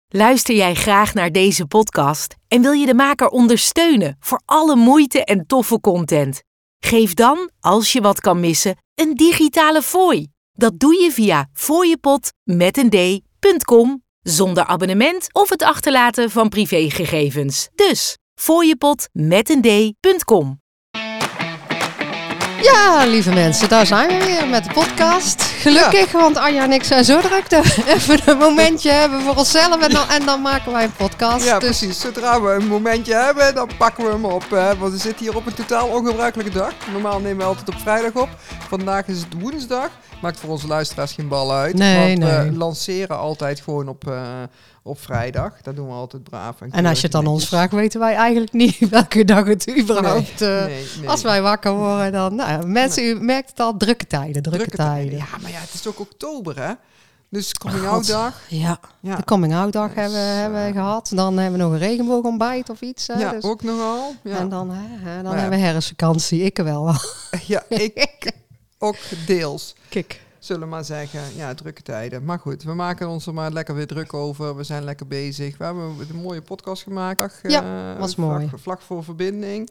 Luister jij graag naar deze podcast en wil je de maker ondersteunen voor alle moeite en toffe content? Geef dan, als je wat kan missen, een digitale fooi. Dat doe je via fooiepot.com zonder abonnement of het achterlaten van privégegevens. Dus fooiepot.com. Ja, lieve mensen, daar zijn we weer met de podcast. Gelukkig, want Anja en ik zijn zo druk dat we even een momentje hebben voor onszelf en dan maken wij een podcast. Ja, dus precies. Zodra we een momentje hebben, dan pakken we hem op. Want we zitten hier op een totaal ongebruikelijke dag. Normaal nemen we altijd op vrijdag op. Vandaag is het woensdag. Maakt voor onze luisteraars geen bal uit. Nee. We lanceren altijd gewoon op vrijdag. Dat doen we altijd braaf. En als je het aan ons vraagt, weten wij eigenlijk niet welke dag het überhaupt... Nee. Als wij wakker worden, dan... Nou, mensen, u merkt het al, drukke tijden. Ja, maar ja, het is ook oktober, hè? Dus coming-out dag. Ja, de coming-out dag hebben we gehad. Dan hebben we nog een regenboogontbijt of iets. Ja, dus. ook nogal. Ja. En dan hebben we herfstvakantie. Ik wel. Ja, ik ook deels. Kijk. Zullen we maar zeggen, ja, drukke tijden. Maar goed, we maken ons er maar lekker weer druk over. We zijn lekker bezig. We hebben een mooie podcast gemaakt. Was mooi. Vlak voor verbinding.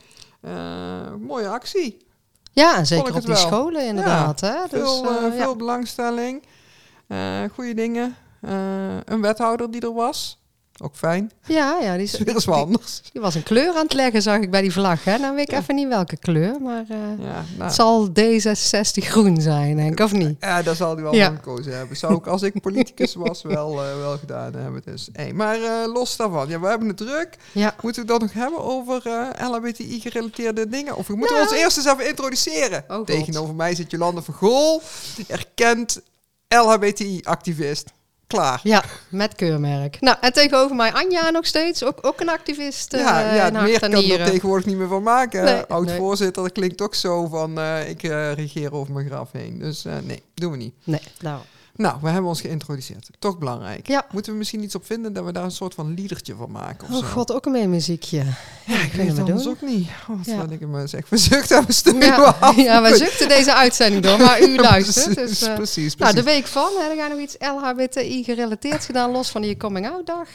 Mooie actie. Ja, en zeker op die scholen inderdaad. Ja, hè? Dus, veel belangstelling. Goede dingen. Een wethouder die er was. Ook fijn. Ja, die is weer eens wat anders. Die was een kleur aan het leggen, zag ik bij die vlag. Hè? Nou weet ik even niet welke kleur, maar het zal D66 groen zijn, denk ik, of niet? Ja, daar zal hij wel voor gekozen hebben. Zou ik, als ik politicus was, wel gedaan hebben. Dus, maar los daarvan. Ja, we hebben het druk. Ja. Moeten we het dan nog hebben over LHBTI-gerelateerde dingen? Of we moeten ons eerst eens even introduceren. Tegenover mij zit Jolande van Gool, erkend LHBTI-activist. Klaar. Ja, met keurmerk. Nou, en tegenover mij Anja nog steeds, ook een activist. Meer kan ik er tegenwoordig niet meer van maken. Nee, Oud-voorzitter, dat klinkt ook zo van ik regeer over mijn graf heen. Dus nee, doen we niet. Nee, Nou, we hebben ons geïntroduceerd. Toch belangrijk. Ja. Moeten we misschien iets op vinden dat we daar een soort van liedertje van maken? Of oh zo? God, ook een meer muziekje. Ja, ik weet het anders ook niet. Wat ik me zeg, we zuchten en we sturen af. Ja, we zuchten deze uitzending door, maar u luistert. Dus, precies. Nou, de week van, heb jij nog iets LHBTI gerelateerd gedaan, los van die coming-out dag?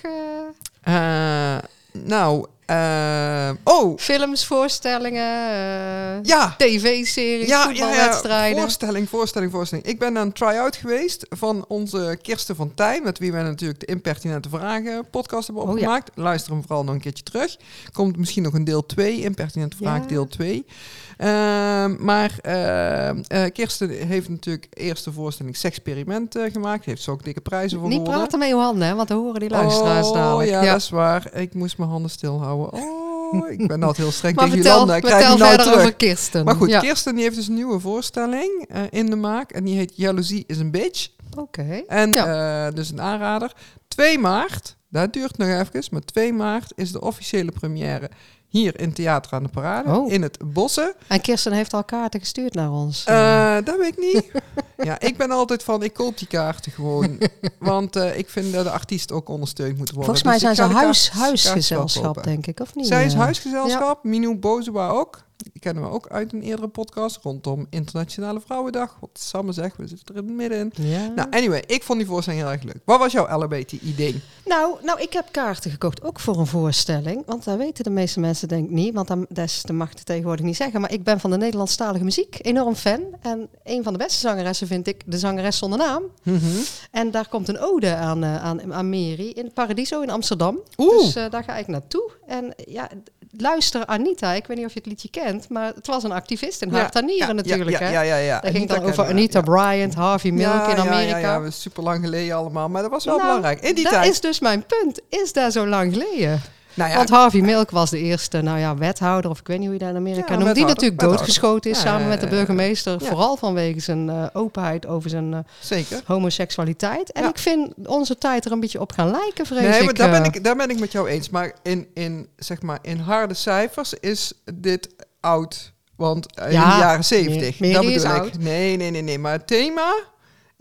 Films, voorstellingen, tv-series, voetbalwedstrijden. Voorstelling. Ik ben aan een try-out geweest van onze Kirsten van Tij, met wie wij natuurlijk de Impertinente Vragen podcast hebben opgemaakt. Luister hem vooral nog een keertje terug. Komt misschien nog een deel 2, Impertinente Vragen deel 2. Maar Kirsten heeft natuurlijk eerst de voorstelling Sexperiment gemaakt. Heeft ze ook dikke prijzen voor gewonnen. Niet praten met je handen, hè, want dan horen die luisteraars dadelijk. Ja, dat is waar. Ik moest mijn handen stilhouden. Ik ben altijd heel streng maar tegen Jolanda. Ik krijg hem nou terug. Over Kirsten. Maar goed, Kirsten die heeft dus een nieuwe voorstelling in de maak. En die heet Jaloezie is een bitch. Oké. En dus een aanrader. 2 maart, dat duurt nog even, maar 2 maart is de officiële première hier in Theater aan de Parade, in het Bossen. En Kirsten heeft al kaarten gestuurd naar ons. Dat weet ik niet. Ja, ik ben altijd van, ik koop die kaarten gewoon. Want ik vind dat de artiest ook ondersteund moet worden. Volgens mij zijn ze huisgezelschap, denk ik, of niet? Zij is huisgezelschap, Minou Bozema ook. Die kennen we ook uit een eerdere podcast rondom Internationale Vrouwendag. Wat Samme zegt, we zitten er in het midden. Ja. Nou, anyway, ik vond die voorstelling heel erg leuk. Wat was jouw LHBTI-ding? Nou, ik heb kaarten gekocht, ook voor een voorstelling. Want dat weten de meeste mensen denk ik niet, want dat mag ik tegenwoordig niet zeggen. Maar ik ben van de Nederlandstalige muziek enorm fan. En een van de beste zangeressen vind ik de zangeres zonder naam. Mm-hmm. En daar komt een ode aan Mary in Paradiso in Amsterdam. Dus daar ga ik naartoe. En ja, luister Anita, ik weet niet of je het liedje kent, maar het was een activist in hart en nieren natuurlijk. Ja. Dat ging dan over Anita Bryant, Harvey Milk in Amerika. Ja, super lang geleden allemaal, maar dat was wel belangrijk. In die tijd. Dat is dus mijn punt. Is daar zo lang geleden? Nou ja, want Harvey Milk was de eerste wethouder, of ik weet niet hoe je dat in Amerika noemt, die natuurlijk doodgeschoten is samen met de burgemeester, vooral vanwege zijn openheid over zijn homoseksualiteit. En ik vind onze tijd er een beetje op gaan lijken, vrees ik. Maar daar ben ik met jou eens. Maar in harde cijfers is dit oud. Want in de jaren 70, dat bedoel ik. Nee. Maar het thema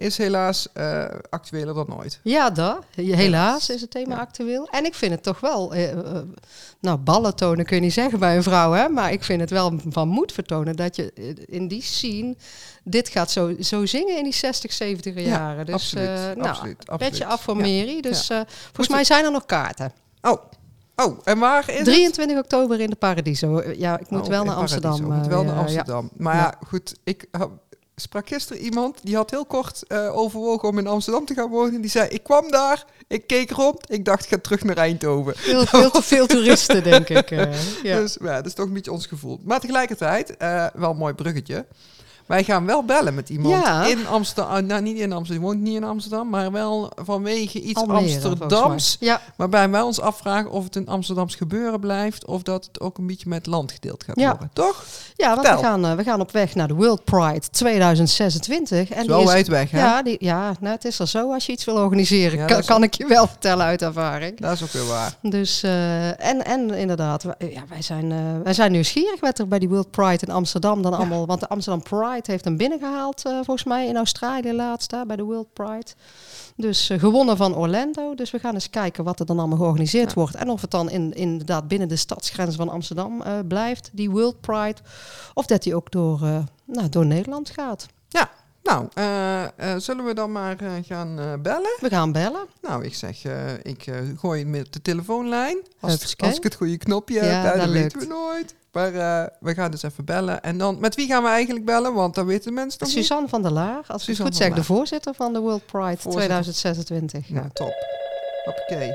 is helaas actueler dan ooit. Ja, helaas is het thema actueel. En ik vind het toch wel... ballen tonen kun je niet zeggen bij een vrouw, hè? Maar ik vind het wel van moed vertonen dat je in die scene... dit gaat zo zingen in die 60, 70 jaren. Dus absoluut. Petje af voor Mary. Dus volgens mij zijn er nog kaarten. Oh, en waar is 23 oktober in de Paradiso. Ja, ik moet wel naar Amsterdam. Ik moet wel naar Amsterdam. Maar goed, ik sprak gisteren iemand... die had heel kort overwogen om in Amsterdam te gaan wonen. Die zei, ik kwam daar, ik keek rond... ik dacht, ik ga terug naar Eindhoven. Veel te veel toeristen, denk ik. Dus dat is toch een beetje ons gevoel. Maar tegelijkertijd, wel een mooi bruggetje... Wij gaan wel bellen met iemand in Amsterdam. Niet in Amsterdam, die woont niet in Amsterdam, maar wel vanwege iets Almere, Amsterdams. Ja. Waarbij wij ons afvragen of het een Amsterdams gebeuren blijft of dat het ook een beetje met land gedeeld gaat worden. Toch? Ja, want we gaan op weg naar de World Pride 2026. En zo wijd weg, hè? Ja, het is er zo als je iets wil organiseren. Kan ik je wel vertellen uit ervaring. Dat is ook weer waar. Dus, en inderdaad, wij zijn nieuwsgierig wat er bij die World Pride in Amsterdam dan allemaal... Want de Amsterdam Pride heeft hem binnengehaald, volgens mij in Australië laatst, bij de World Pride. Dus gewonnen van Orlando. Dus we gaan eens kijken wat er dan allemaal georganiseerd wordt. En of het dan inderdaad binnen de stadsgrenzen van Amsterdam blijft, die World Pride. Of dat die ook door Nederland gaat. Ja, zullen we dan maar gaan bellen? We gaan bellen. Nou, ik zeg, ik gooi het met de telefoonlijn. Als ik het goede knopje heb, dat weten we nooit. Maar we gaan dus even bellen. En dan, met wie gaan we eigenlijk bellen? Want dan weten mensen nog Suzanne van der Laar, als ik het goed zeg, de voorzitter van de World Pride 2026. Ja, top. Hoppakee.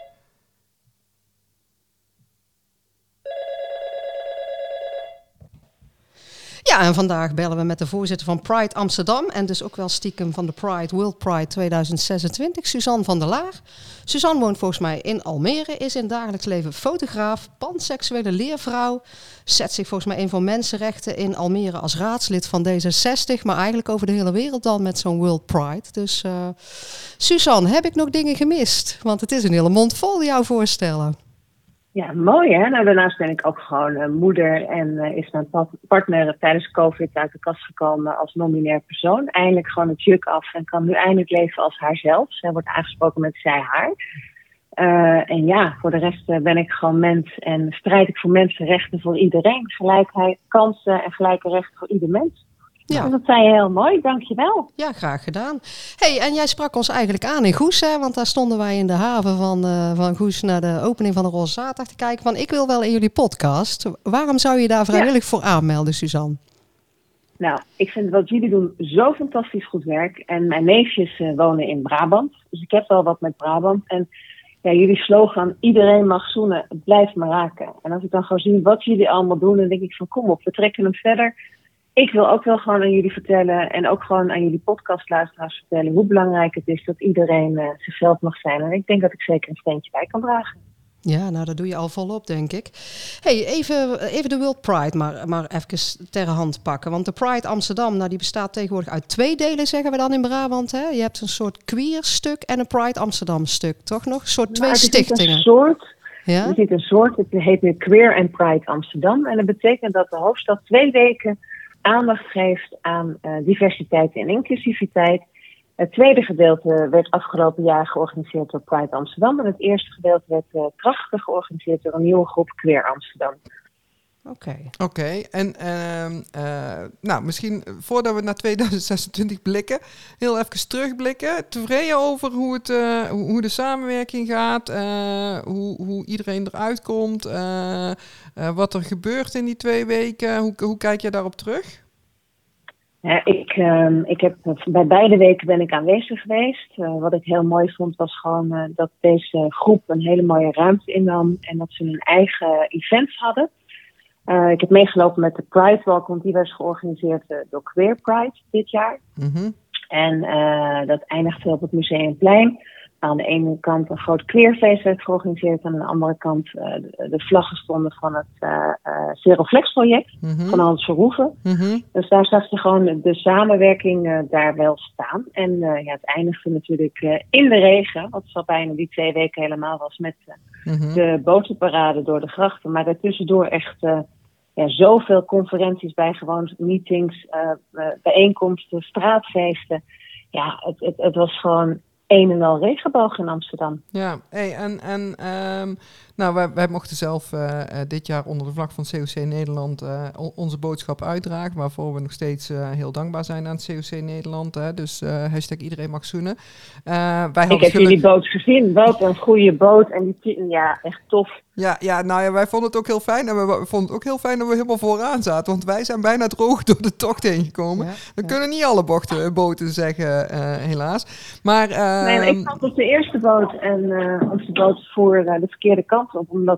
Ja, en vandaag bellen we met de voorzitter van Pride Amsterdam en dus ook wel stiekem van de Pride World Pride 2026, Suzanne van der Laar. Suzanne woont volgens mij in Almere, is in het dagelijks leven fotograaf, panseksuele leervrouw, zet zich volgens mij in voor mensenrechten in Almere als raadslid van D66, maar eigenlijk over de hele wereld dan met zo'n World Pride. Dus Suzanne, heb ik nog dingen gemist? Want het is een hele mond vol jouw voorstellen. Ja, mooi hè. Nou, daarnaast ben ik ook gewoon moeder en is mijn partner tijdens COVID uit de kast gekomen als non-binair persoon. Eindelijk gewoon het juk af en kan nu eindelijk leven als haarzelf. Zij wordt aangesproken met zij, haar. En ja, voor de rest ben ik gewoon mens en strijd ik voor mensenrechten voor iedereen. Gelijkheid, kansen en gelijke rechten voor ieder mens. Ja. Dat zei je heel mooi, dankjewel. Ja, graag gedaan. Hey, en jij sprak ons eigenlijk aan in Goes, hè? Want daar stonden wij in de haven van Goes naar de opening van de Roze Zaterdag te kijken. Van, ik wil wel in jullie podcast. Waarom zou je daar vrijwillig voor aanmelden, Suzanne? Nou, ik vind wat jullie doen zo fantastisch goed werk. En mijn neefjes wonen in Brabant. Dus ik heb wel wat met Brabant. En ja, jullie slogan, iedereen mag zoenen, blijf maar raken. En als ik dan gewoon zie wat jullie allemaal doen, dan denk ik van kom op, we trekken hem verder. Ik wil ook wel gewoon aan jullie vertellen en ook gewoon aan jullie podcastluisteraars vertellen hoe belangrijk het is dat iedereen zichzelf mag zijn. En ik denk dat ik zeker een steentje bij kan dragen. Ja, nou dat doe je al volop, denk ik. Hey, even de World Pride maar even ter hand pakken. Want de Pride Amsterdam, nou, die bestaat tegenwoordig uit 2 delen, zeggen we dan in Brabant. Hè? Je hebt een soort queer stuk en een Pride Amsterdam stuk, toch nog? Een soort 2 stichtingen. Er zit een soort, het heet nu Queer and Pride Amsterdam. En dat betekent dat de hoofdstad 2 weken aandacht geeft aan diversiteit en inclusiviteit. Het tweede gedeelte werd afgelopen jaar georganiseerd door Pride Amsterdam. En het eerste gedeelte werd krachtig georganiseerd door een nieuwe groep Queer Amsterdam. Oké. En nou, misschien voordat we naar 2026 blikken, heel even terugblikken. Tevreden over hoe de samenwerking gaat, hoe iedereen eruit komt, wat er gebeurt in die 2 weken. Hoe kijk je daarop terug? Ja, ik heb bij beide weken ben ik aanwezig geweest. Wat ik heel mooi vond was gewoon dat deze groep een hele mooie ruimte innam en dat ze hun eigen events hadden. Ik heb meegelopen met de Pride Walk, want die was georganiseerd door Queer Pride dit jaar. Mm-hmm. En dat eindigde op het Museumplein. Aan de ene kant een groot queerfeest werd georganiseerd. Aan de andere kant de vlaggen stonden van het Zeroflex-project van Hans Verhoeven. Mm-hmm. Dus daar zag je gewoon de samenwerking daar wel staan. En het eindigde natuurlijk in de regen. Wat zo bijna die 2 weken helemaal was met de botenparade door de grachten. Maar daartussendoor echt zoveel conferenties bijgewoond, meetings, bijeenkomsten, straatfeesten. het was gewoon een en al regenboog in Amsterdam. Ja, wij mochten zelf dit jaar onder de vlag van COC Nederland onze boodschap uitdragen, waarvoor we nog steeds heel dankbaar zijn aan het COC Nederland. Dus hashtag iedereen mag zoenen. Ik heb jullie boot gezien. Wat een goede boot. En echt tof. Wij vonden het ook heel fijn. En we vonden het ook heel fijn dat we helemaal vooraan zaten. Want wij zijn bijna droog door de tocht heen gekomen. We kunnen niet alle boten zeggen, helaas. Maar, ik zat op de eerste boot. En onze boot voer de verkeerde kant op. Omdat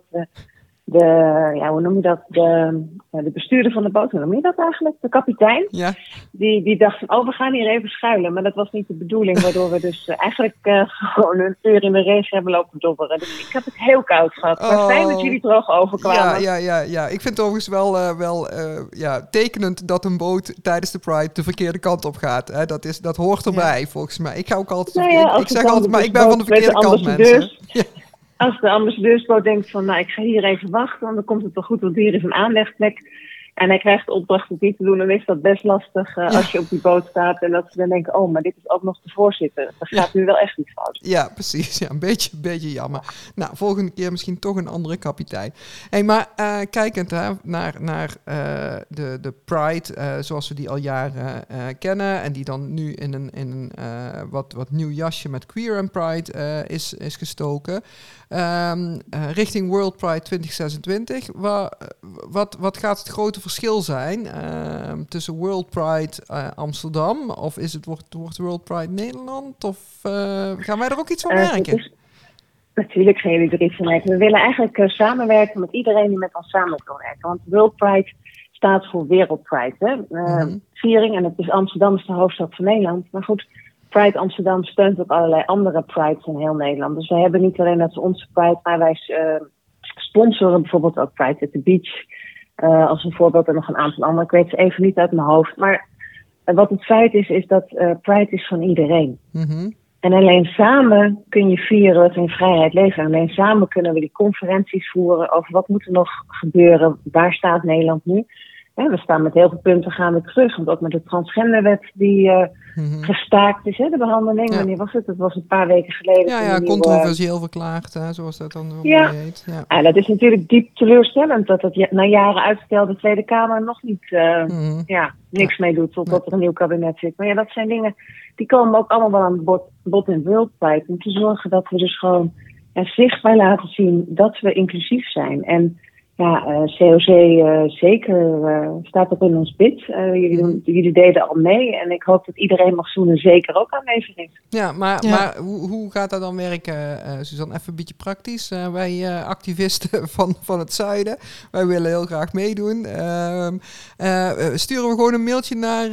hoe noem je dat? De bestuurder van de boot, hoe noem je dat eigenlijk? De kapitein. Ja. Die dacht van, we gaan hier even schuilen. Maar dat was niet de bedoeling. Waardoor we dus eigenlijk gewoon een uur in de regen hebben lopen dobberen. Dus ik heb het heel koud gehad. Maar fijn dat jullie droog overkwamen. Ja. Ik vind het overigens wel tekenend dat een boot tijdens de Pride de verkeerde kant op gaat. Hè? Dat hoort erbij, volgens mij. Ik ga ook altijd... ik zeg altijd, maar ik ben van de verkeerde kant, mensen. Ja. Als de ambassadeursboot denkt van, ik ga hier even wachten, want dan komt het wel goed, want hier is een aanlegplek. En hij krijgt de opdracht om dit te doen, dan is dat best lastig als je op die boot staat. En dat ze dan denken, maar dit is ook nog de voorzitter. Er gaat nu wel echt iets fout. Ja, precies. Ja, een beetje jammer. Nou, volgende keer misschien toch een andere kapitein. Maar kijkend naar de Pride, zoals we die al jaren kennen. En die dan nu in een wat nieuw jasje met Queer and Pride is gestoken. Richting World Pride 2026. Wat gaat het grote verschil zijn tussen World Pride Amsterdam? Of wordt World Pride Nederland? Of gaan wij er ook iets van merken? Natuurlijk gaan jullie er iets van merken. We willen eigenlijk samenwerken met iedereen die met ons samen kan werken. Want World Pride staat voor Wereld Pride. Hè? Viering, en het is Amsterdam is de hoofdstad van Nederland. Maar goed, Pride Amsterdam steunt ook allerlei andere prides in heel Nederland. Dus wij hebben niet alleen dat onze Pride, maar wij sponsoren bijvoorbeeld ook Pride at the Beach. Als een voorbeeld en nog een aantal andere. Ik weet ze even niet uit mijn hoofd. Maar wat het feit is dat Pride is van iedereen. Mm-hmm. En alleen samen kun je vieren dat we in vrijheid leven. Alleen samen kunnen we die conferenties voeren over wat moet er nog gebeuren. Waar staat Nederland nu? We staan met heel veel punten gaan we terug. Want ook met de transgenderwet die gestaakt is. De behandeling, wanneer was het? Dat was een paar weken geleden. Ja, controversieel verklaard, zoals dat dan heet. Ja, dat is natuurlijk diep teleurstellend. Dat het na jaren uitstel de Tweede Kamer nog niet niks mee doet. Totdat er een nieuw kabinet zit. Maar dat zijn dingen die komen ook allemaal wel aan bod in World Pride. Om te zorgen dat we dus gewoon zichtbaar laten zien dat we inclusief zijn. En COC zeker staat ook in ons bid. Jullie deden al mee en ik hoop dat iedereen mag zoenen zeker ook aanwezig is. Ja, maar hoe gaat dat dan werken, Suzanne? Even een beetje praktisch. Wij activisten van het zuiden, wij willen heel graag meedoen. Sturen we gewoon een mailtje naar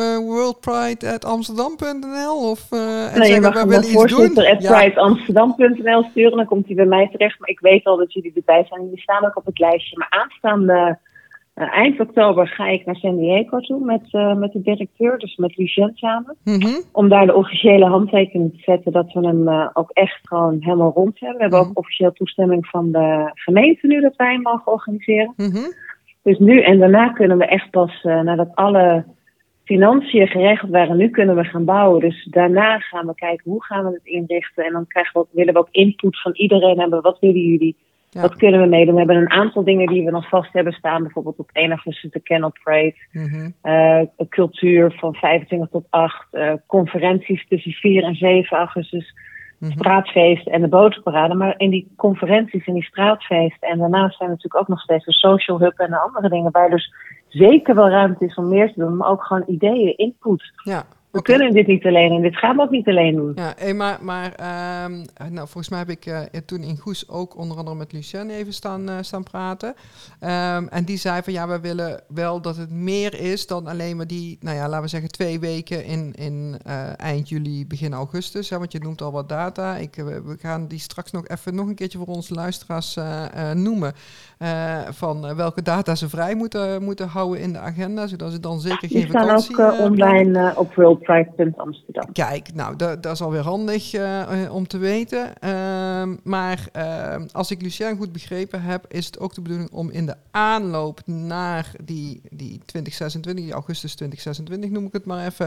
worldpride@amsterdam.nl of je mag hem naar voorzitter@prideamsterdam.nl sturen, dan komt hij bij mij terecht. Maar ik weet al dat jullie erbij zijn. Jullie staan ook op het lijstje. Maar aanstaande eind oktober ga ik naar San Diego toe met de directeur, dus met Lucien samen. Mm-hmm. Om daar de officiële handtekening te zetten dat we hem ook echt gewoon helemaal rond hebben. We hebben ook officieel toestemming van de gemeente nu dat wij hem mogen organiseren. Mm-hmm. Dus nu en daarna kunnen we echt pas, nadat alle financiën geregeld waren, nu kunnen we gaan bouwen. Dus daarna gaan we kijken hoe gaan we het inrichten. En dan willen we ook input van iedereen hebben. Wat willen jullie? Ja. Wat kunnen we meedoen? We hebben een aantal dingen die we nog vast hebben staan. Bijvoorbeeld op 1 augustus de Kennel Parade. Mm-hmm. Cultuur van 25 tot 8. Conferenties tussen 4 en 7 augustus. Mm-hmm. Straatfeest en de botenparade. Maar in die conferenties, in die straatfeesten. En daarnaast zijn natuurlijk ook nog steeds de social hub en de andere dingen. Waar dus zeker wel ruimte is om meer te doen. Maar ook gewoon ideeën, input. Ja. We kunnen dit niet alleen en dit gaan we ook niet alleen doen. Ja, maar volgens mij heb ik toen in Goes ook onder andere met Lucien even staan praten. En die zei van we willen wel dat het meer is dan alleen maar die, laten we zeggen 2 weken in eind juli, begin augustus. Want je noemt al wat data. We gaan die straks nog een keertje voor onze luisteraars noemen. Van welke data ze vrij moeten houden in de agenda. Zodat ze dan zeker geen vakantie... Die staan ook online op World worldpride.amsterdam. Kijk, nou, dat is alweer handig om te weten. Maar als ik Lucienne goed begrepen heb, is het ook de bedoeling om in de aanloop naar die 2026, die augustus 2026 noem ik het maar even,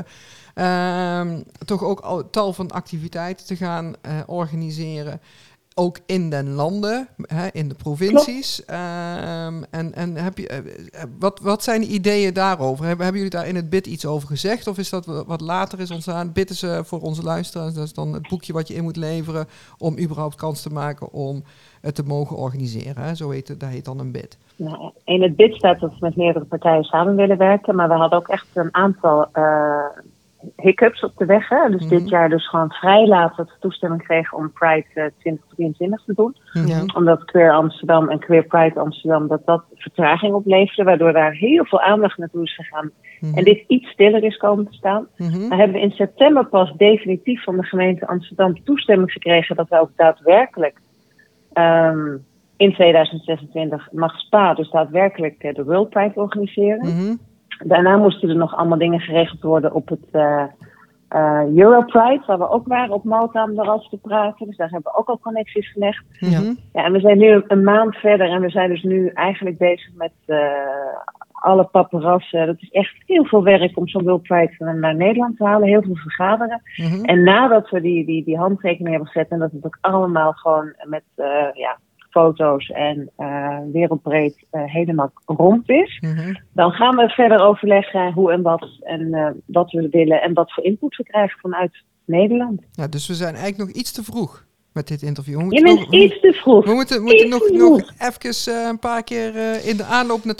toch ook tal van activiteiten te gaan organiseren. Ook in den landen, in de provincies. En heb je, wat zijn de ideeën daarover? Hebben jullie daar in het BID iets over gezegd? Of is dat wat later is ontstaan? BID is voor onze luisteraars, dat is dan het boekje wat je in moet leveren om überhaupt kans te maken om het te mogen organiseren. Hè? Dat heet dan een BID. Nou, in het BID staat dat we met meerdere partijen samen willen werken. Maar we hadden ook echt een aantal hiccups op de weg. Hè? Dus dit jaar dus gewoon vrij laat dat we toestemming kregen om Pride 2023 te doen. Omdat Queer Amsterdam en Queer Pride Amsterdam dat vertraging opleverde. Waardoor daar heel veel aandacht naartoe is gegaan. En dit iets stiller is komen te staan. Dan hebben we in september pas definitief van de gemeente Amsterdam toestemming gekregen dat we ook daadwerkelijk in 2026 mag SPA dus daadwerkelijk de World Pride organiseren. Daarna moesten er nog allemaal dingen geregeld worden op het Europride, waar we ook waren op Malta om daarover te praten. Dus daar hebben we ook al connecties gelegd. En we zijn nu een maand verder en we zijn dus nu eigenlijk bezig met alle paparazzen. Dat is echt heel veel werk om zo'n World Pride naar Nederland te halen. Heel veel vergaderen. En nadat we die handtekening hebben gezet en dat het ook allemaal gewoon met foto's en wereldbreed helemaal rond is. Dan gaan we verder overleggen hoe en wat we willen en wat voor input we krijgen vanuit Nederland. Ja, dus we zijn eigenlijk nog iets te vroeg met dit interview. Je bent iets te vroeg. We moeten nog even een paar keer in de aanloop naar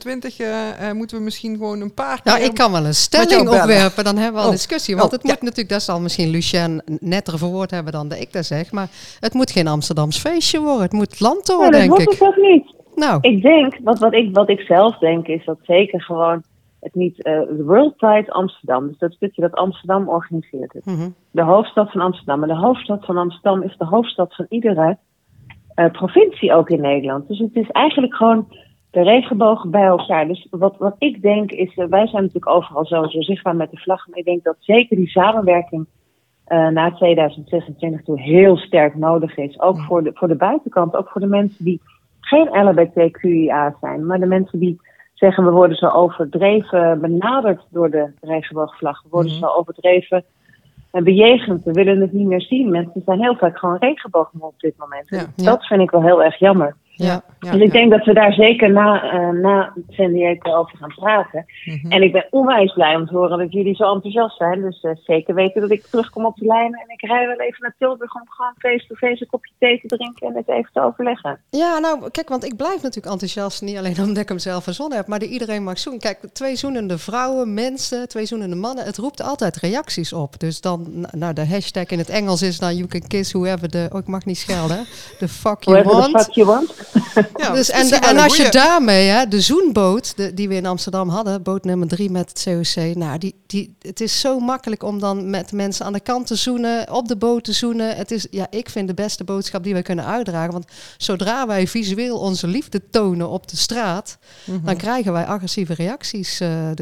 2026 moeten we misschien gewoon een paar keer... Ja, ik kan wel een stelling opwerpen, dan hebben we al discussie. Want het moet natuurlijk, dat zal misschien Lucienne netter verwoord hebben dan dat ik dat zeg, maar het moet geen Amsterdams feestje worden. Het moet landtoren, denk ik. Dat wordt het ook niet. Nou. Ik denk, wat ik zelf denk, is dat zeker gewoon het niet de World Pride Amsterdam, dus dat stukje dat Amsterdam organiseert het. De hoofdstad van Amsterdam. En de hoofdstad van Amsterdam is de hoofdstad van iedere provincie ook in Nederland. Dus het is eigenlijk gewoon de regenbogen bij elkaar. Dus wat ik denk is, wij zijn natuurlijk overal zo zichtbaar met de vlag, maar ik denk dat zeker die samenwerking na 2026 toe heel sterk nodig is. Ook voor de buitenkant, ook voor de mensen die geen LHBTQIA zijn, maar de mensen die zeggen we worden zo overdreven benaderd door de regenboogvlag. We worden zo overdreven bejegend. We willen het niet meer zien. Mensen zijn heel vaak gewoon regenbogen op dit moment. Dat vind ik wel heel erg jammer. Dus ik denk dat we daar zeker na San Diego over gaan praten. En ik ben onwijs blij om te horen dat jullie zo enthousiast zijn. Dus zeker weten dat ik terugkom op de lijn en ik rij wel even naar Tilburg om gewoon face-to-face een kopje thee te drinken en het even te overleggen. Ja, nou kijk, want ik blijf natuurlijk enthousiast. Niet alleen omdat ik hem zelf verzonnen heb, maar dat iedereen mag zoenen. Kijk, 2 zoenende vrouwen, mensen, 2 zoenende mannen. Het roept altijd reacties op. Dus dan, nou de hashtag in het Engels is dan you can kiss whoever ik mag niet schelden. The fuck you want. The fuck you want. Ja, dus, en als je daarmee, de zoenboot die we in Amsterdam hadden, boot nummer 3 met het COC, nou, het is zo makkelijk om dan met mensen aan de kant te zoenen, op de boot te zoenen. Het is, ik vind de beste boodschap die wij kunnen uitdragen, want zodra wij visueel onze liefde tonen op de straat, dan krijgen wij agressieve reacties.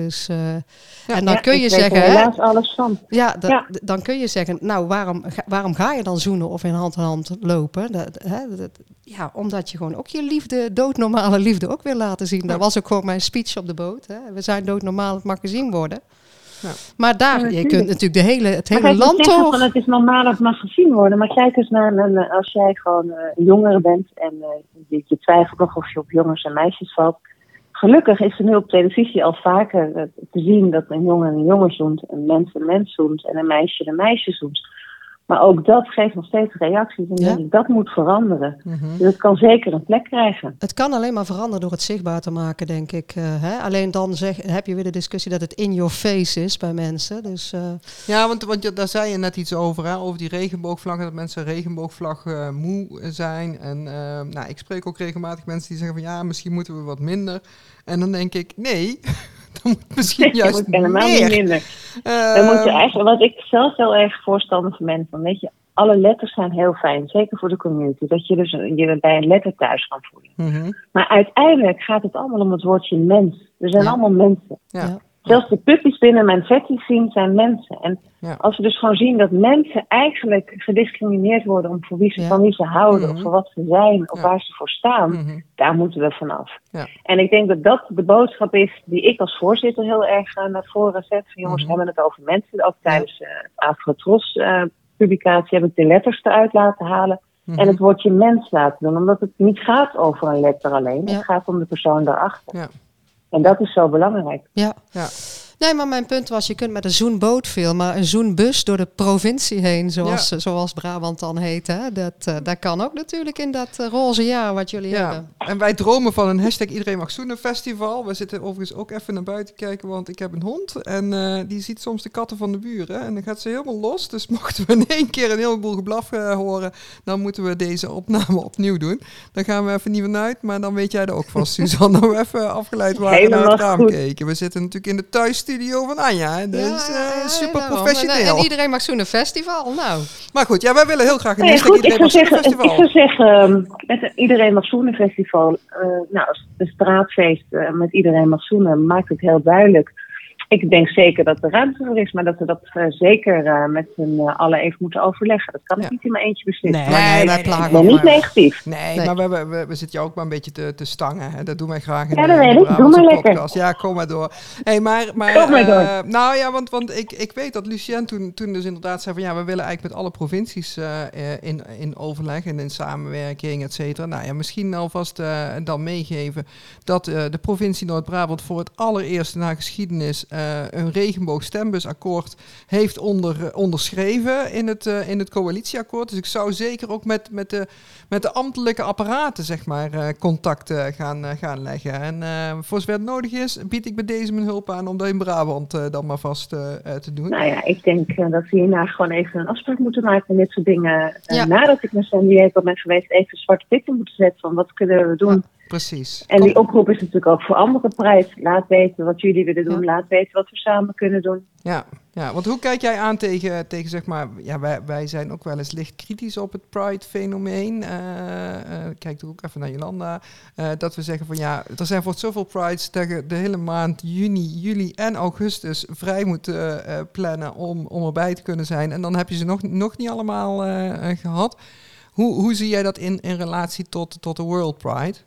En dan kun je zeggen, helaas alles van. Dan kun je zeggen, nou, waarom ga je dan zoenen of in hand aan hand lopen? Omdat je gewoon ook je liefde, doodnormale liefde ook wil laten zien. Dat was ook gewoon mijn speech op de boot. Hè. We zijn doodnormaal, het mag gezien worden. Ja. Maar je kunt natuurlijk het hele land toch... Het is normaal, het mag gezien worden. Maar kijk eens naar als jij gewoon een jongere bent en je twijfelt nog of je op jongens en meisjes valt. Gelukkig is er nu op televisie al vaker te zien dat een jongen een jongen zoent, een mens zoent en een meisje zoent. Maar ook dat geeft nog steeds reacties. En dat moet veranderen. Dus het kan zeker een plek krijgen. Het kan alleen maar veranderen door het zichtbaar te maken, denk ik. Alleen dan heb je weer de discussie dat het in your face is bij mensen. Dus, Ja, want daar zei je net iets over. Over die regenboogvlaggen. Dat mensen regenboogvlag moe zijn. En ik spreek ook regelmatig mensen die zeggen van misschien moeten we wat minder. En dan denk ik, nee... Dan moet misschien juist helemaal niet minder. Dan moet je eigenlijk, wat ik zelf heel erg voorstander van ben, van weet je, alle letters zijn heel fijn, zeker voor de community, dat je dus je bij een letter thuis kan voelen. Maar uiteindelijk gaat het allemaal om het woordje mens. We zijn allemaal mensen. Zelfs de puppies binnen mijn vetting zijn mensen. En als we dus gewoon zien dat mensen eigenlijk gediscrimineerd worden om van wie ze houden, of voor wat ze zijn, of waar ze voor staan, daar moeten we vanaf. Ja. En ik denk dat dat de boodschap is die ik als voorzitter heel erg naar voren zet. Van, jongens, we hebben het over mensen. Ook tijdens de Afrotros publicatie heb ik de letters eruit laten halen. En het woordje mens laten doen. Omdat het niet gaat over een letter alleen. Het gaat om de persoon daarachter. Ja. En dat is zo belangrijk. Ja. Nee, maar mijn punt was, je kunt met een zoenboot filmen, een zoenbus door de provincie heen, zoals Brabant dan heet. Hè? Dat kan ook natuurlijk in dat roze jaar wat jullie hebben. En wij dromen van een hashtag Iedereen Mag Zoenen festival. We zitten overigens ook even naar buiten kijken, want ik heb een hond. En die ziet soms de katten van de buren. En dan gaat ze helemaal los. Dus mochten we in één keer een heleboel geblaf horen, dan moeten we deze opname opnieuw doen. Daar gaan we even niet vanuit, maar dan weet jij er ook vast, Suzanne. We even afgeleid waren naar het raam keken. We zitten natuurlijk in de thuisstudio van Anja. Dus super professioneel. En Iedereen Mag Zoenen festival. Nou. Maar goed, wij willen heel graag een Iedereen Mag Zoenen festival. Ik zou zeggen, met het Iedereen Mag Zoenen festival, een straatfeest met Iedereen Mag Zoenen maakt het heel duidelijk. Ik denk zeker dat er ruimte voor is, maar dat we dat zeker met z'n allen even moeten overleggen. Dat kan ik niet in mijn eentje beslissen. Nee, niet negatief. Nee, maar we zitten jou ook maar een beetje te stangen. Hè? Dat doen wij graag in de Brabantse podcast. Ja, kom maar door. Hey, maar kom maar door. Nou ja, want ik weet dat Lucien toen dus inderdaad zei van we willen eigenlijk met alle provincies in overleg en in samenwerking, et cetera. Nou ja, misschien alvast dan meegeven dat de provincie Noord-Brabant voor het allereerst na geschiedenis een regenboogstembussakkoord heeft onderschreven in het coalitieakkoord. Dus ik zou zeker ook met de ambtelijke apparaten zeg maar contact gaan leggen. En voor zover het nodig is, bied ik bij deze mijn hulp aan om dat in Brabant dan maar vast te doen. Nou ja, ik denk dat we hierna gewoon even een afspraak moeten maken en dit soort dingen. Nadat ik naar San Diego ben geweest, even zwarte pitten moeten zetten van wat kunnen we doen. Ja. Precies. En die oproep is natuurlijk ook voor andere prijs. Laat weten wat jullie willen doen. Laat weten wat we samen kunnen doen. Ja, want hoe kijk jij aan tegen zeg maar... Ja, wij zijn ook wel eens licht kritisch op het Pride-fenomeen. Kijk ook even naar Jolanda. Dat we zeggen van er zijn voor zoveel Prides dat je de hele maand juni, juli en augustus vrij moet plannen om erbij te kunnen zijn. En dan heb je ze nog niet allemaal gehad. Hoe zie jij dat in relatie tot de World Pride?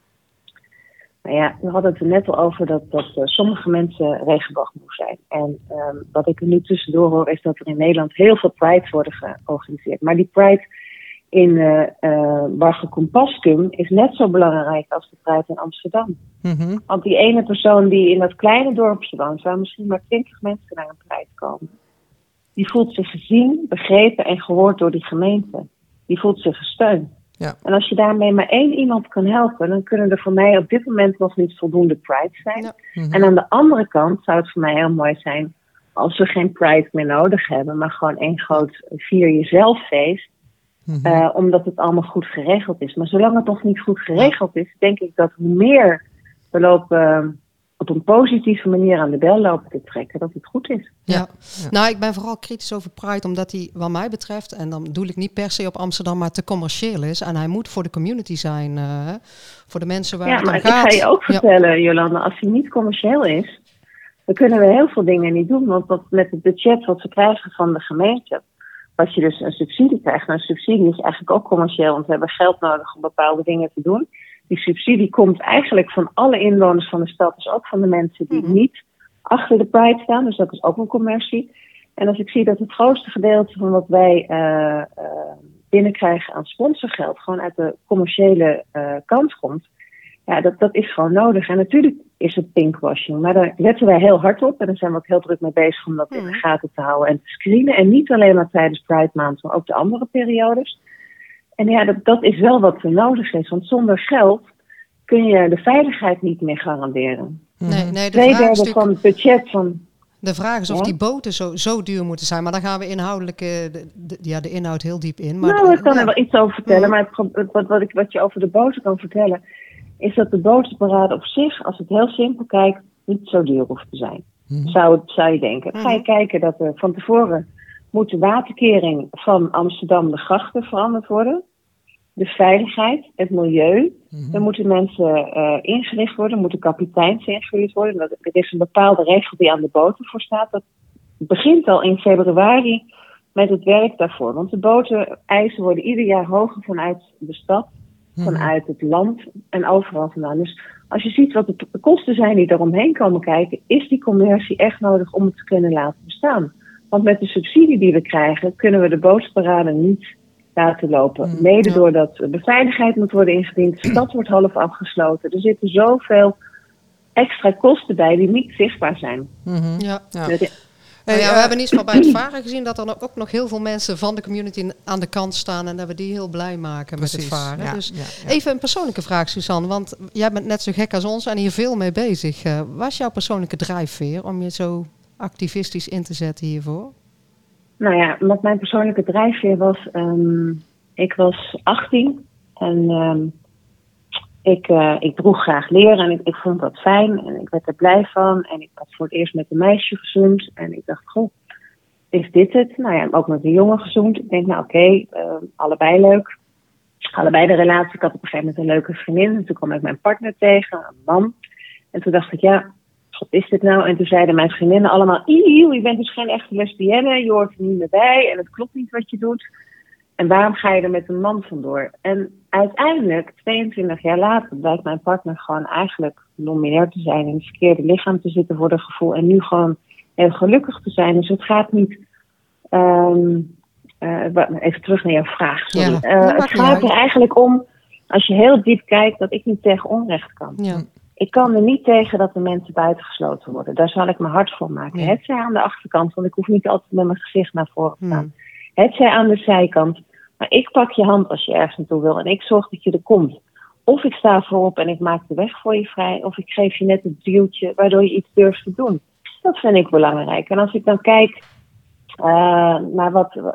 Nou ja, we hadden het er net al over dat sommige mensen regenboogmoe zijn. En wat ik er nu tussendoor hoor is dat er in Nederland heel veel Prides worden georganiseerd. Maar die Pride in Barge-Compascum is net zo belangrijk als de Pride in Amsterdam. Mm-hmm. Want die ene persoon die in dat kleine dorpje woont, waar misschien maar 20 mensen naar een Pride komen, die voelt zich gezien, begrepen en gehoord door die gemeente. Die voelt zich gesteund. Ja. En als je daarmee maar 1 iemand kan helpen, dan kunnen er voor mij op dit moment nog niet voldoende Pride zijn. Ja. Mm-hmm. En aan de andere kant zou het voor mij heel mooi zijn als we geen Pride meer nodig hebben, maar gewoon 1 groot vier jezelf feest. Mm-hmm. Omdat het allemaal goed geregeld is. Maar zolang het nog niet goed geregeld is, denk ik dat hoe meer we lopen op een positieve manier aan de bel lopen te trekken, dat het goed is. Ja. Nou, ik ben vooral kritisch over Pride, omdat hij, wat mij betreft, en dan doe ik niet per se op Amsterdam, maar te commercieel is. En hij moet voor de community zijn, voor de mensen waar het om gaat. Ja, maar ik ga je ook vertellen, Jolanda, als hij niet commercieel is, dan kunnen we heel veel dingen niet doen. Want met het budget wat we krijgen van de gemeente, als je dus een subsidie krijgt, nou, een subsidie is eigenlijk ook commercieel, want we hebben geld nodig om bepaalde dingen te doen. Die subsidie komt eigenlijk van alle inwoners van de stad, dus ook van de mensen die niet achter de Pride staan. Dus dat is ook een commercie. En als ik zie dat het grootste gedeelte van wat wij binnenkrijgen aan sponsorgeld gewoon uit de commerciële kant komt, ja, dat is gewoon nodig. En natuurlijk is het pinkwashing, maar daar letten wij heel hard op. En daar zijn we ook heel druk mee bezig om dat in de gaten te houden en te screenen. En niet alleen maar tijdens Pride Maand, maar ook de andere periodes. En ja, dat is wel wat er nodig is. Want zonder geld kun je de veiligheid niet meer garanderen. Nee, 2/3 van het budget van... De vraag is of die boten zo duur moeten zijn. Maar dan gaan we inhoudelijk de inhoud heel diep in. Maar ik kan er wel iets over vertellen. Maar wat je over de boten kan vertellen, is dat de botenparade op zich, als het heel simpel kijkt, niet zo duur hoeft te zijn. Zou je denken. Ga je kijken dat er van tevoren moet de waterkering van Amsterdam de grachten veranderd worden. de veiligheid, het milieu. Er moeten mensen ingericht worden, er moeten kapiteins ingehuurd worden. Er is een bepaalde regel die aan de boten voor staat. Dat begint al in februari met het werk daarvoor. Want de boteneisen worden ieder jaar hoger vanuit de stad, vanuit het land en overal vandaan. Dus als je ziet wat de kosten zijn die eromheen komen kijken, is die conversie echt nodig om het te kunnen laten bestaan. Want met de subsidie die we krijgen, kunnen we de bootparade niet laten lopen. Mede doordat de veiligheid moet worden ingediend, de stad wordt half afgesloten. Er zitten zoveel extra kosten bij die niet zichtbaar zijn. We hebben in ieder geval bij het varen gezien dat er ook nog heel veel mensen van de community aan de kant staan en dat we die heel blij maken met het varen. Ja, dus even een persoonlijke vraag, Suzanne, want jij bent net zo gek als ons en hier veel mee bezig. Wat is jouw persoonlijke drijfveer om je zo activistisch in te zetten hiervoor? Nou ja, wat mijn persoonlijke drijfveer was, ik was 18 en ik droeg graag leren en ik vond dat fijn en ik werd er blij van. En ik had voor het eerst met een meisje gezoend en ik dacht, goh, is dit het? Nou ja, ook met een jongen gezoend. Ik denk, nou oké, allebei leuk. Allebei de relatie. Ik had op een gegeven moment een leuke vriendin en toen kwam ik mijn partner tegen, een man. En toen dacht ik, ja, wat is dit nou? En toen zeiden mijn vriendinnen allemaal, je bent dus geen echte lesbienne, je hoort er niet meer bij en het klopt niet wat je doet. En waarom ga je er met een man vandoor? En uiteindelijk, 22 jaar later, blijkt mijn partner gewoon eigenlijk non-binair te zijn, in het verkeerde lichaam te zitten voor dat gevoel en nu gewoon heel gelukkig te zijn. Dus het gaat niet, even terug naar jouw vraag, sorry. Het gaat er eigenlijk om, als je heel diep kijkt, dat ik niet tegen onrecht kan. Ja. Ik kan er niet tegen dat de mensen buitengesloten worden. Daar zal ik mijn hart voor maken. Ja. Het zij aan de achterkant, want ik hoef niet altijd met mijn gezicht naar voren te staan. Het zij aan de zijkant. Maar ik pak je hand als je ergens naartoe wil en ik zorg dat je er komt. Of ik sta voorop en ik maak de weg voor je vrij. Of ik geef je net het duwtje waardoor je iets durft te doen. Dat vind ik belangrijk. En als ik dan kijk naar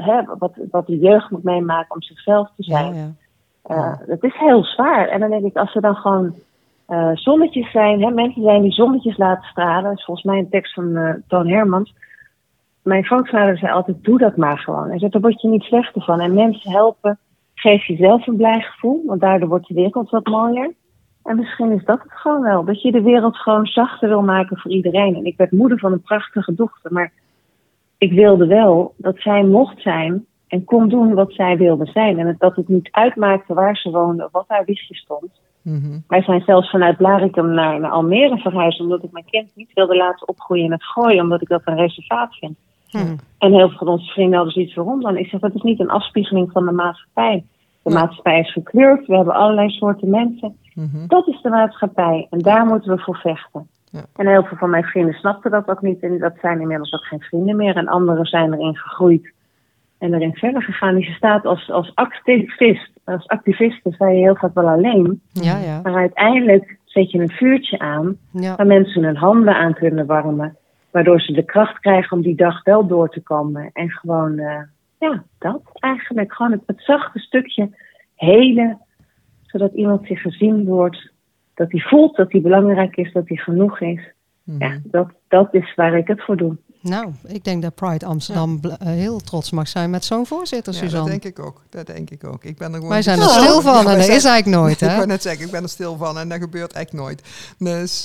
wat de jeugd moet meemaken om zichzelf te zijn. Dat is heel zwaar. En dan denk ik, als er dan gewoon zonnetjes zijn, mensen zijn die zonnetjes laten stralen. Dat is volgens mij een tekst van Toon Hermans. Mijn grootvader zei altijd, doe dat maar gewoon. Hij zei, daar word je niet slechter van. En mensen helpen, geef jezelf een blij gevoel, want daardoor wordt de wereld wat mooier. En misschien is dat het gewoon wel, dat je de wereld gewoon zachter wil maken voor iedereen. En ik werd moeder van een prachtige dochter, maar ik wilde wel dat zij mocht zijn en kon doen wat zij wilde zijn. En dat het niet uitmaakte waar ze woonde of wat haar wiegje stond. Wij zijn zelfs vanuit Blaricum naar Almere verhuisd, omdat ik mijn kind niet wilde laten opgroeien in het Gooi, omdat ik dat een reservaat vind. En heel veel van onze vrienden hadden zoiets waarom dan. Ik zeg, dat is niet een afspiegeling van de maatschappij. De maatschappij is gekleurd, we hebben allerlei soorten mensen. Dat is de maatschappij en daar moeten we voor vechten. Ja. En heel veel van mijn vrienden snapten dat ook niet en dat zijn inmiddels ook geen vrienden meer. En anderen zijn erin gegroeid en erin verder gegaan. Dus je staat als activist. Als activist sta je heel vaak wel alleen. Ja. Maar uiteindelijk zet je een vuurtje aan waar mensen hun handen aan kunnen warmen. Waardoor ze de kracht krijgen om die dag wel door te komen. En gewoon, dat eigenlijk. Gewoon het zachte stukje helen. Zodat iemand zich gezien wordt. Dat hij voelt dat hij belangrijk is. Dat hij genoeg is. Ja, dat is waar ik het voor doe. Nou, ik denk dat Pride Amsterdam heel trots mag zijn met zo'n voorzitter, Suzanne. Dat denk ik ook. Ik ben er gewoon Wij zijn er stil van en dat is eigenlijk nooit, hè? Ik wou net zeggen, ik ben er stil van en dat gebeurt echt nooit. Dus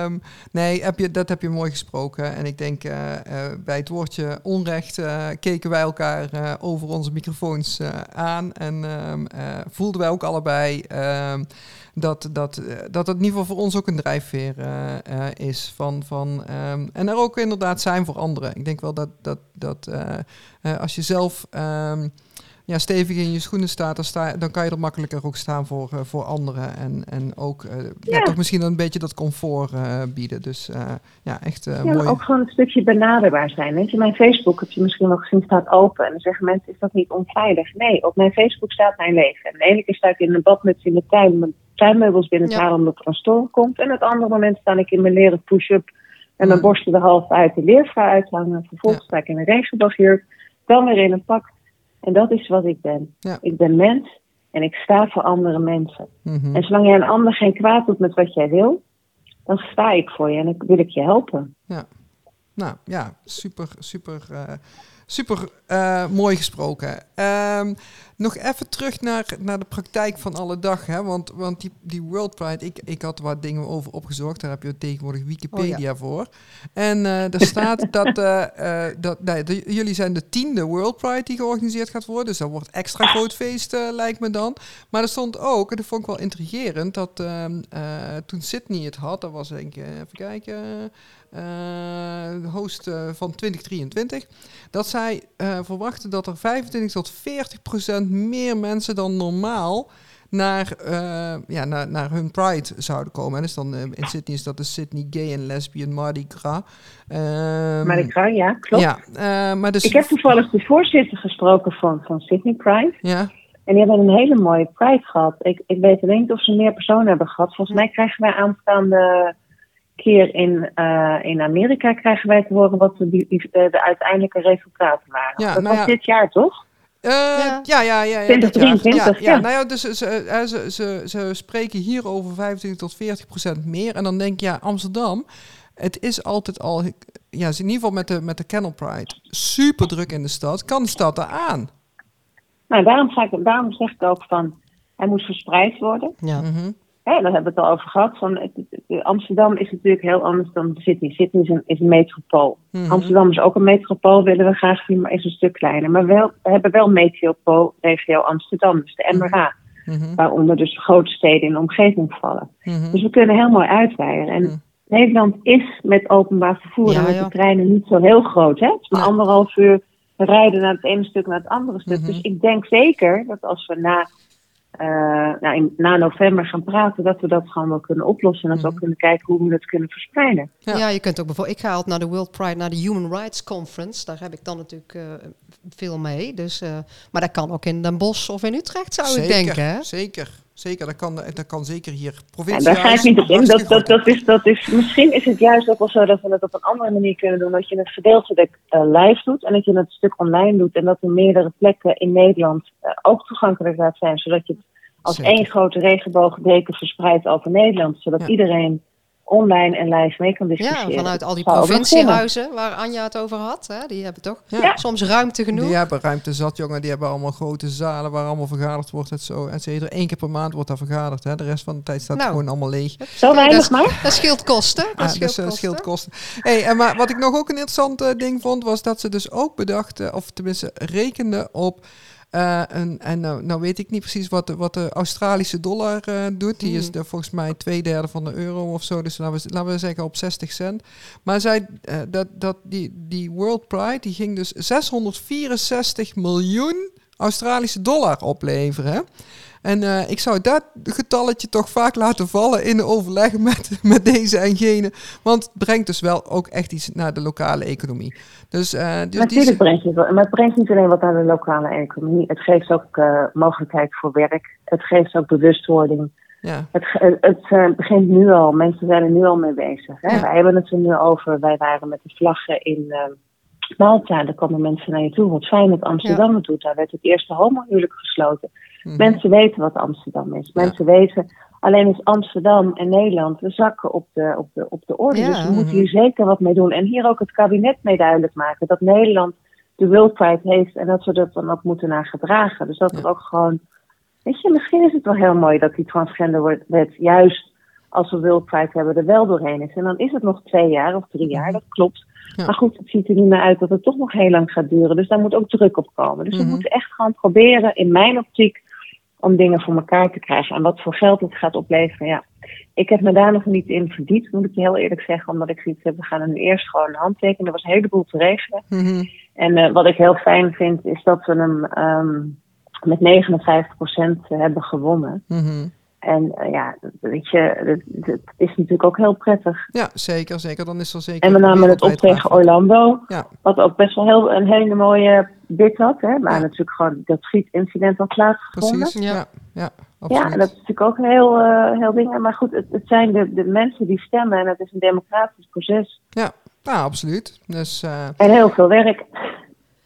dat heb je mooi gesproken. En ik denk, bij het woordje onrecht keken wij elkaar over onze microfoons aan. En voelden wij ook allebei dat het in ieder geval voor ons ook een drijfveer is. En er ook inderdaad zijn voor anderen. Ik denk wel dat als je zelf stevig in je schoenen staat, dan kan je er makkelijker ook staan voor anderen. En ook toch misschien een beetje dat comfort bieden. Dus echt mooi. Maar ook gewoon een stukje benaderbaar zijn. Weet je, mijn Facebook, heb je misschien wel gezien, staat open. En dan zeggen mensen, is dat niet onveilig? Nee, op mijn Facebook staat mijn leven. En de ene keer sta ik in een badmuts in de tuin mijn tuinmeubels binnen te halen omdat er een storm komt. En op het andere moment sta ik in mijn leren push-up en mijn borsten er half uit de leervrouw uithangen. Vervolgens sta ik in een regenboogjurk, dan weer in een pak. En dat is wat ik ben. Ja. Ik ben mens en ik sta voor andere mensen. En zolang jij een ander geen kwaad doet met wat jij wil, dan sta ik voor je en dan wil ik je helpen. Ja. Nou ja, super Super mooi gesproken. Nog even terug naar de praktijk van alle dag. Hè? Want die World Pride, ik had wat dingen over opgezocht. Daar heb je tegenwoordig Wikipedia voor. En er staat dat jullie zijn de 10e World Pride die georganiseerd gaat worden. Dus dat wordt extra groot feest, lijkt me dan. Maar er stond ook, en dat vond ik wel intrigerend, dat toen Sydney het had, dat was denk ik, even kijken, de host van 2023, dat zij verwachten dat er 25 tot 40% meer mensen dan normaal naar hun Pride zouden komen. En dus dan in Sydney is dat de Sydney Gay and Lesbian Mardi Gras. Mardi Gras, ja, klopt. Ja, maar dus... Ik heb toevallig de voorzitter gesproken van Sydney Pride. Ja. En die hebben een hele mooie Pride gehad. Ik weet alleen niet of ze meer personen hebben gehad. Volgens mij krijgen wij aanstaande keer in Amerika krijgen wij te horen wat de uiteindelijke resultaten waren. Ja, dat was dit jaar, toch? Ja. 2023, ja. Nou ja, dus ze spreken hier over 25 tot 40% meer. En dan denk je, Amsterdam, het is altijd al, in ieder geval met de Kennel Pride, super druk in de stad. Kan de stad daar aan? Nou, daarom zeg ik ook van, hij moet verspreid worden. Ja. Mm-hmm. Daar hebben we het al over gehad. Amsterdam is natuurlijk heel anders dan Sydney. Sydney is een metropool. Mm-hmm. Amsterdam is ook een metropool, willen we graag zien, maar is een stuk kleiner. Maar we hebben wel metropoolregio Amsterdam, dus de MRA. Mm-hmm. Waaronder dus grote steden in de omgeving vallen. Mm-hmm. Dus we kunnen heel mooi uitweiden. En Nederland is met openbaar vervoer en met de treinen niet zo heel groot. Hè? Het is maar 1,5 uur rijden naar het ene stuk naar het andere stuk. Mm-hmm. Dus ik denk zeker dat als we na november gaan praten, dat we dat gewoon wel kunnen oplossen. En dat we ook kunnen kijken hoe we dat kunnen verspreiden. Ja, je kunt ook bijvoorbeeld, ik ga altijd naar de World Pride, naar de Human Rights Conference. Daar heb ik dan natuurlijk veel mee. Dus, maar dat kan ook in Den Bosch of in Utrecht, zou ik denken. Hè? Zeker. Dat kan zeker hier. Daar ga ik niet op in. Dat is, misschien is het juist ook wel zo dat we het op een andere manier kunnen doen. Dat je het gedeeltelijk live doet en dat je het stuk online doet. En dat er meerdere plekken in Nederland ook toegankelijk laat zijn. Zodat je het als één grote regenboogdeken verspreidt over Nederland. Zodat iedereen online en live mee kan discussiëren. Ja, vanuit al die provinciehuizen waar Anja het over had. Hè, die hebben toch soms ruimte genoeg. Die hebben ruimte zat, jongen. Die hebben allemaal grote zalen waar allemaal vergaderd wordt. Het zo. En zeker 1 keer per maand wordt daar vergaderd. Hè. De rest van de tijd staat het gewoon allemaal leeg. Zo weinig maar. Dat scheelt kosten. Dat scheelt kosten. Hey, maar wat ik nog ook een interessant ding vond, was dat ze dus ook bedachten, of tenminste rekenden op... Nou weet ik niet precies wat de Australische dollar doet. Die is volgens mij 2/3 van de euro of zo. Dus laten we zeggen op 60 cent. Maar dat die World Pride die ging dus 664 miljoen Australische dollar opleveren. En ik zou dat getalletje toch vaak laten vallen in de overleggen met deze en gene. Want het brengt dus wel ook echt iets naar de lokale economie. Dus natuurlijk brengt het wel. Maar het brengt niet alleen wat naar de lokale economie. Het geeft ook mogelijkheid voor werk. Het geeft ook bewustwording. Ja. Het begint nu al. Mensen zijn er nu al mee bezig. Hè? Ja. Wij hebben het er nu over. Wij waren met de vlaggen in Malta. Daar komen mensen naar je toe. Wat fijn dat Amsterdam het doet. Daar werd het eerste homohuwelijk gesloten. Mm-hmm. Mensen weten wat Amsterdam is. Mensen weten, alleen is Amsterdam en Nederland, we zakken op de orde. Ja. Dus we moeten hier zeker wat mee doen. En hier ook het kabinet mee duidelijk maken dat Nederland de World Pride heeft en dat we dat dan ook moeten naar gedragen. Dus dat het ook gewoon, weet je, misschien is het wel heel mooi dat die transgenderwet juist als we World Pride hebben er wel doorheen is. En dan is het nog 2 jaar of 3 jaar, dat klopt. Ja. Maar goed, het ziet er niet meer uit dat het toch nog heel lang gaat duren. Dus daar moet ook druk op komen. Dus we moeten echt gewoon proberen, in mijn optiek, om dingen voor elkaar te krijgen. En wat voor geld het gaat opleveren, ja. Ik heb me daar nog niet in verdiept, moet ik je heel eerlijk zeggen. Omdat ik zoiets heb, we gaan er nu eerst gewoon een handtekenen. Er was een heleboel te regelen. Mm-hmm. En wat ik heel fijn vind, is dat we hem met 59% hebben gewonnen. Mm-hmm. En weet je, het is natuurlijk ook heel prettig. Ja, zeker. Dan is er zeker. En we namen het op tegen Orlando. Ja. Wat ook best wel een hele mooie bid had. Hè? Maar natuurlijk gewoon dat schietincident had plaatsgevonden. Precies, ja, absoluut. Ja, en dat is natuurlijk ook een heel ding. Maar goed, het zijn de mensen die stemmen. En het is een democratisch proces. Ja, absoluut. Dus, en heel veel werk.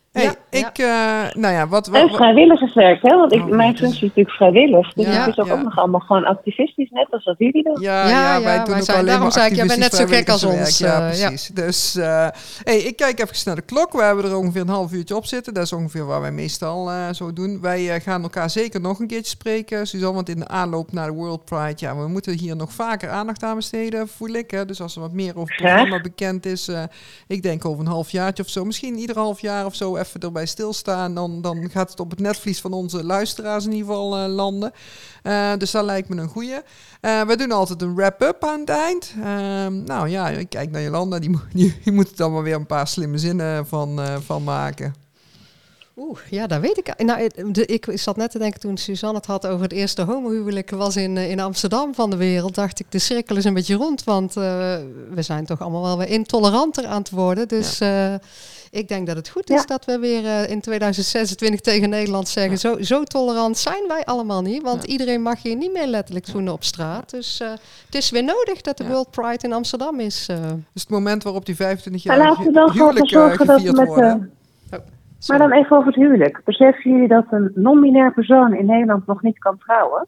En vrijwilligerswerk, hè? Want mijn functie is natuurlijk vrijwillig. Dus het is ook nog allemaal gewoon activistisch, net als wat jullie doen. Wij doen ook alleen maar activistisch. Jij bent net zo gek als ons. Ja, precies. Dus ik kijk even naar de klok. We hebben er ongeveer een half uurtje op zitten. Dat is ongeveer waar wij meestal zo doen. Wij gaan elkaar zeker nog een keertje spreken, Suzanne. Want in de aanloop naar de World Pride, we moeten hier nog vaker aandacht aan besteden, voel ik. Hè? Dus als er wat meer over het programma bekend is, ik denk over een halfjaartje of zo, misschien ieder half jaar of zo even erbij stilstaan. Dan gaat het op het netvlies van onze luisteraars in ieder geval landen. Dus dat lijkt me een goeie. We doen altijd een wrap-up aan het eind. Ik kijk naar Jolanda, die moet er dan maar weer een paar slimme zinnen van maken. Dat weet ik. Ik zat net te denken toen Suzanne het had over het eerste homohuwelijk was in Amsterdam van de wereld. Dacht ik, de cirkel is een beetje rond. Want we zijn toch allemaal wel weer intoleranter aan het worden. Dus ik denk dat het goed is dat we weer in 2026 tegen Nederland zeggen. Zo tolerant zijn wij allemaal niet. Want iedereen mag hier niet meer letterlijk zoenen op straat. Dus het is weer nodig dat de World Pride in Amsterdam is. Dus het moment waarop die 25-jarige huwelijk gevierd worden. Maar dan even over het huwelijk. Beseffen jullie dat een non-binair persoon in Nederland nog niet kan trouwen?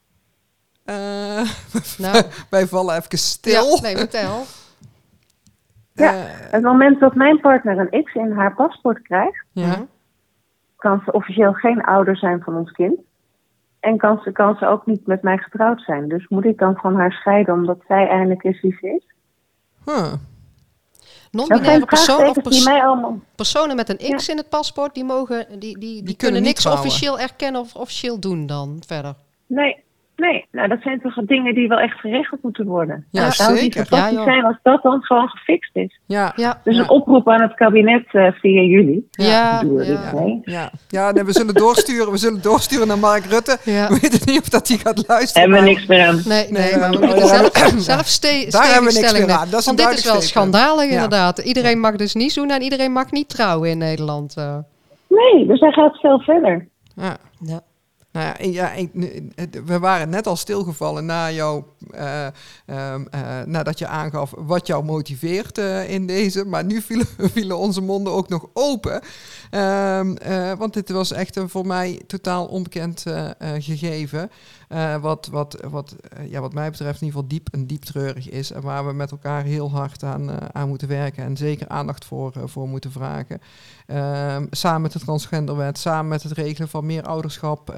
Wij vallen even stil. Ja, nee, vertel. Het moment dat mijn partner een X in haar paspoort krijgt, kan ze officieel geen ouder zijn van ons kind. En kan ze ook niet met mij getrouwd zijn. Dus moet ik dan van haar scheiden omdat zij eindelijk is wie ze is? Non-binaire personen met een X in het paspoort, die kunnen niks officieel erkennen of officieel doen dan verder. Nee, nou dat zijn toch dingen die wel echt geregeld moeten worden. Ja, zou zeker. Het fantastisch zijn als dat dan gewoon gefixt is. Ja. Dus een oproep aan het kabinet via jullie. We zullen doorsturen. We zullen doorsturen naar Mark Rutte. Ja. We weten niet of dat hij gaat luisteren. Hebben we niks meer aan. Nee, maar we moeten zelf daar hebben we niks meer aan. Want dit is wel schandalig inderdaad. Iedereen mag dus niet zoenen en iedereen mag niet trouwen in Nederland. Nee, dus hij gaat veel verder. Ja. We waren net al stilgevallen na nadat je aangaf wat jou motiveert in deze. Maar nu vielen onze monden ook nog open. Want dit was echt een voor mij totaal onbekend gegeven. Wat mij betreft in ieder geval diep treurig is. En waar we met elkaar heel hard aan moeten werken. En zeker aandacht voor moeten vragen. Samen met de transgenderwet, samen met het regelen van meer ouderschap.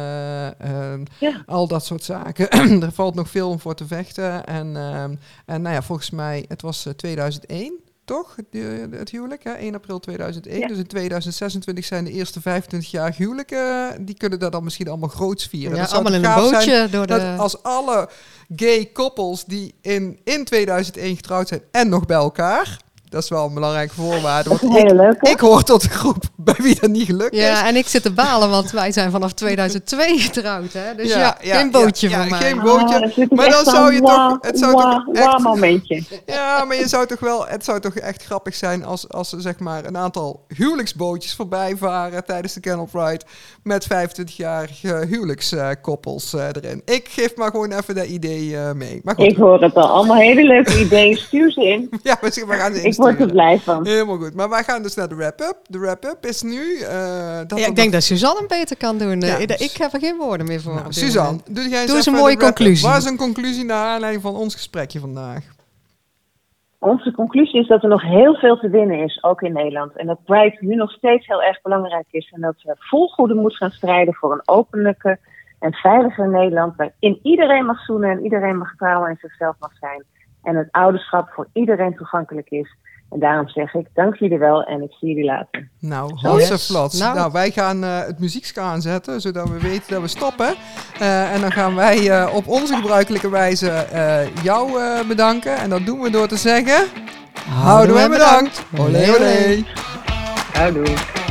Al dat soort zaken. Er valt nog veel om voor te vechten. En volgens mij, het was 2001. Toch? Het huwelijk, hè? 1 april 2001. Ja. Dus in 2026 zijn de eerste 25 jaar huwelijken. Die kunnen dat dan misschien allemaal groots vieren. Ja, dat allemaal in een bootje. Dat als alle gay koppels die in 2001 getrouwd zijn en nog bij elkaar. Dat is wel een belangrijke voorwaarde. Want ik hoor tot de groep bij wie dat niet gelukt is. Ja, en ik zit te balen, want wij zijn vanaf 2002 getrouwd. Hè? Dus geen bootje voor mij. Geen bootje. Maar dan zou je toch... Het zou toch echt... momentje. Ja, maar het zou toch echt grappig zijn als er zeg maar een aantal huwelijksbootjes voorbij varen tijdens de Kennel Pride met 25-jarige huwelijkskoppels erin. Ik geef maar gewoon even dat idee mee. Maar goed. Ik hoor het al. Allemaal hele leuke ideeën. Stuur ze in. Ja, we gaan ze insturen. Ik word er blij van. Helemaal goed. Maar wij gaan dus naar de wrap-up. De wrap-up is nu... ik denk dat Suzanne hem beter kan doen. Ja. Ik heb er geen woorden meer voor. Nou, Suzanne, doe eens een mooie conclusie. Wat is een conclusie naar aanleiding van ons gesprekje vandaag? Onze conclusie is dat er nog heel veel te winnen is, ook in Nederland. En dat Pride nu nog steeds heel erg belangrijk is. En dat we vol goede moed gaan strijden voor een openlijke en veilige Nederland. Waarin iedereen mag zoenen en iedereen mag trouwen en zichzelf mag zijn. En het ouderschap voor iedereen toegankelijk is. En daarom zeg ik, dank jullie wel en ik zie jullie later. Nou, hartstikke Nou, wij gaan het muziekje aanzetten, zodat we weten dat we stoppen. En dan gaan wij op onze gebruikelijke wijze jou bedanken. En dat doen we door te zeggen... Houdoe en bedankt. Olé, olé. Houdoe.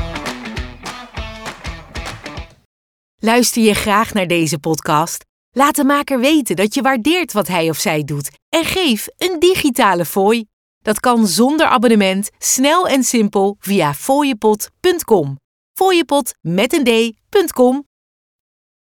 Luister je graag naar deze podcast? Laat de maker weten dat je waardeert wat hij of zij doet. En geef een digitale fooi. Dat kan zonder abonnement, snel en simpel via fooiepot.com. Fooiepot met een d.com